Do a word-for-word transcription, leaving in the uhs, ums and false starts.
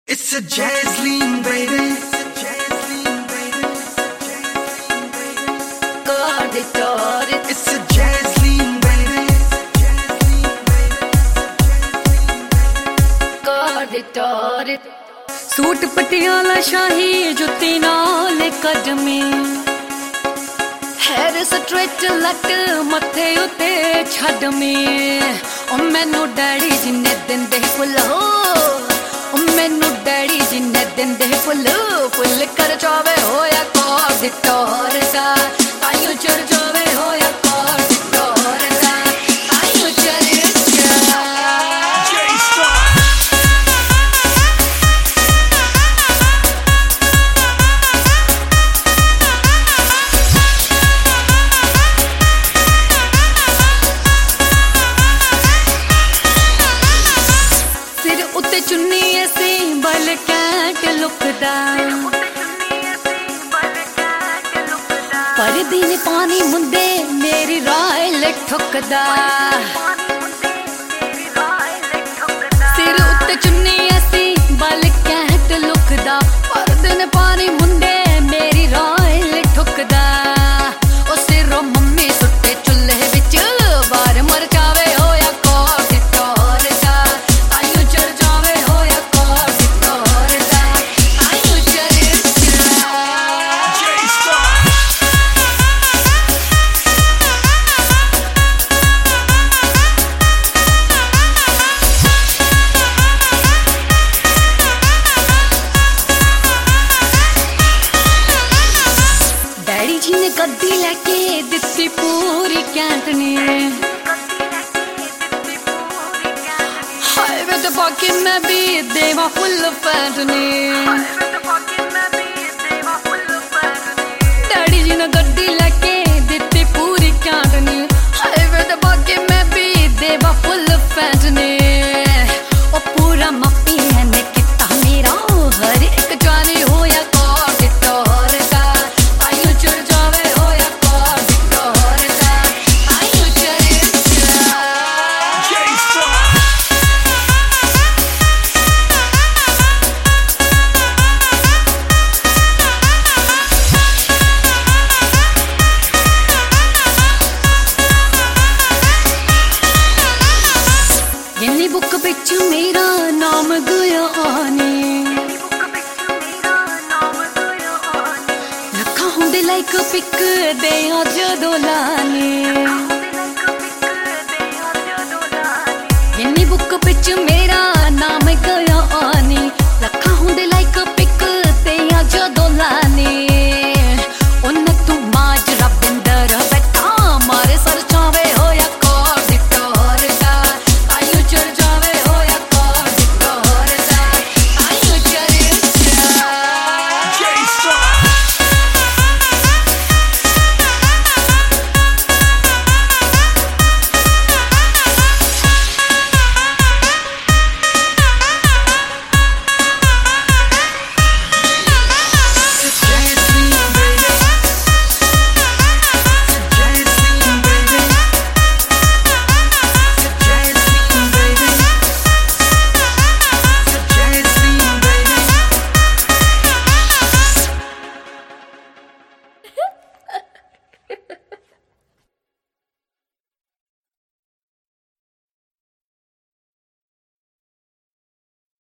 It's a jazz lean, baby. It's a jazz lean, baby. Got it, got it. It's a jazz lean, baby. Got it, got it. Suit Patiala शाही जुत्ती नाल कदमी हैर straight लट मथे उते छडमी ओ मैनू daddy जिन्ने दिन दे फुल हो ओ मैनू डैडी जिन्ने दिन दे फुल फुल कर जावे होया कॉर दी टोर दा ताइयो चढ़ जावे होया कॉर दी टोर दा ताइयो चढ़ जा उत्ते चुन्नी ऐसी बल कैट लुकदा पर दिन पानी मुंदे मेरी राय ठुकदा सिर उत्ते चुन्नी ऐसी बल कैट लुकदा पर दिन पानी मुंदे मेरी राय ठुकदा ओ सिरों मम्मी सुट्टे चुल्हे विच बार मर जावे होया कौर दी टोर दा ताइयो चढ़ जावे होया कौर दी टोर दा ताइयो चढ़ डैडी जी ने गद्दी लेके दित्ती पूरी कैंट ने हाय वे ते बाकी मैं भी देवा फुल पैंट ने डैडी जी ने गद्दी लेके दित्ती पूरी कैंट ने हाय वे ते बाकी मैं भी देवा फुल पैंट ने ओ पूरा मापी ने किता मेरा हर एक जाने होया कौर दी टोर दा ताइयो चढ़ जावे होया कौर दी टोर दा ताइयो चढ़ जा गिन्नी बुक बिच मेरा नाम गया आने लखा हुंदे लाइक पिक दे जदों लाने गिन्नी बुक बिच मेरा